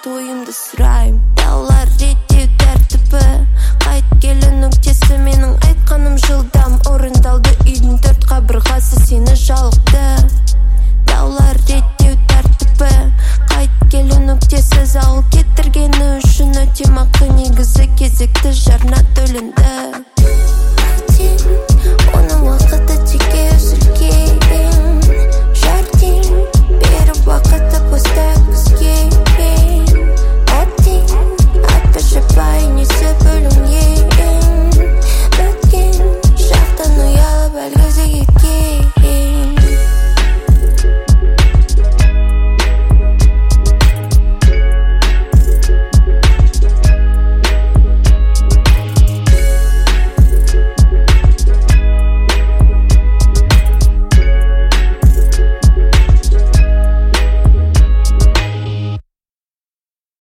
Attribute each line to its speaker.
Speaker 1: ойымды сұрайым. Даулар реттеу тәртібі қайт келу нүктесі, менің айтқаным жылдам орындалды. Үйдің төрт қабырғасы сені жалықты. Даулар реттеу тәртібі қайт келу нүктесі, зауыл кетіргені үшін өтемақы негізі кезекті жарна төленді. Оның уақыты теке үзілген, жәрдем беріп уақыты босты өткізген. Әттең айтпашы бай несі бөлінген, өткен шақтан ұялып әлгізе